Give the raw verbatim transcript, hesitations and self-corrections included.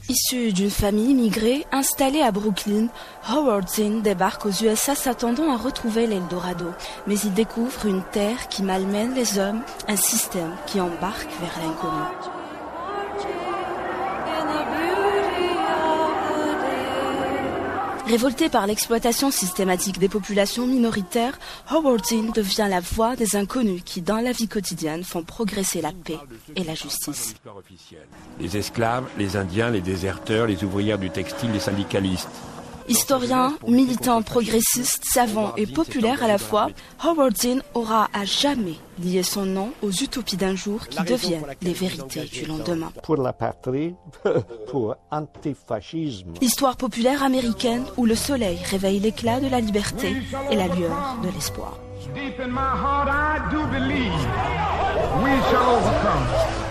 Issu d'une famille immigrée installée à Brooklyn, Howard Zinn débarque aux U S A s'attendant à retrouver l'Eldorado. Mais il découvre une terre qui malmène les hommes, un système qui embarque vers l'inconnu. Révolté par l'exploitation systématique des populations minoritaires, Howard Zinn devient la voix des inconnus qui, dans la vie quotidienne, font progresser la paix et la justice. Les esclaves, les Indiens, les déserteurs, les ouvrières du textile, les syndicalistes. Historien, militant, progressiste, savant et populaire à la fois, Howard Zinn aura à jamais lié son nom aux utopies d'un jour qui deviennent les vérités du lendemain. Pour la patrie, pour antifascisme. Histoire populaire américaine où le soleil réveille l'éclat de la liberté et la lueur de l'espoir. Deep in my heart, I do believe we shall overcome.